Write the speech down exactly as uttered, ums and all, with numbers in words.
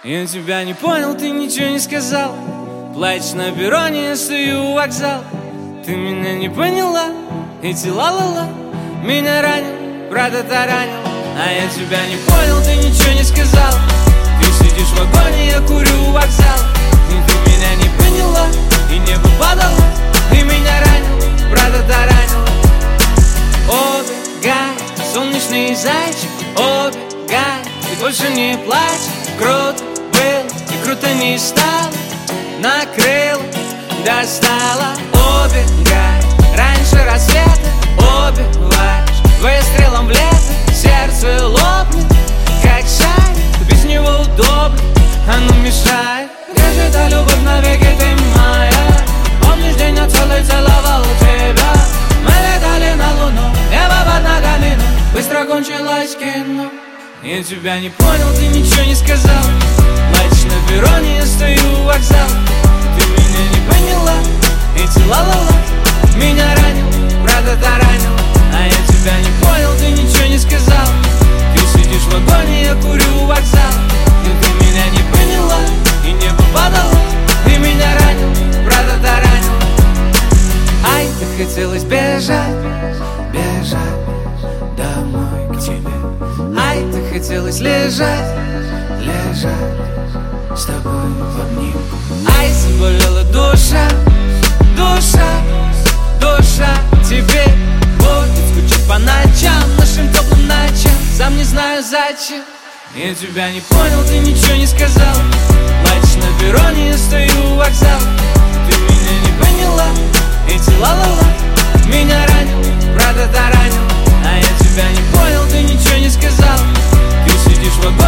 Я тебя не понял, ты ничего не сказал. Плачешь на перроне, я стою у вокзала. Ты меня не поняла, эти ла-ла-ла меня ранил, правда таранил. А я тебя не понял, ты ничего не сказал. Ты сидишь в вагоне, я курю у вокзала. И ты меня не поняла, и небо падало, ты меня ранил, правда таранил. Убегай, солнечный зайчик, убегай, ты больше не плачь. Круто было и круто не стало, накрыло, достало. Убегай раньше рассвета, убиваешь выстрелом в лето. Сердце лопнет, как шарик, без него удобно, оно мешает. Где же та любовь навеки, ты моя? Помнишь день, я целый целовал тебя. Мы летали на луну, небо под ногами, но быстро кончилось кино. Я тебя не понял, ты ничего не сказал. Плачешь на перроне, я стою у вокзала. Ты меня не поняла, эти ла-ла-ла меня ранил, правда таранил. А я тебя не понял, ты ничего не сказал. Ты сидишь в вагоне, я курю у вокзала. И ты меня не поняла, и небо падало, ты меня ранил, правда таранил. Ай, ты хотелось бежать, бежать домой к тебе. Ай, ты хотелось лежать, лежать с тобой в обнимку. Ай, заболела душа, душа, душа. Тебе будет скучать по ночам, нашим теплым ночам. Сам не знаю зачем. Я тебя не понял, ты ничего не сказал. Плачешь на перроне, я стою у вокзала. Ты меня не поняла, эти ла-ла-ла меня ранил, правда таранил. А я тебя не понял, ты ничего не сказал. Ты сидишь в вагоне.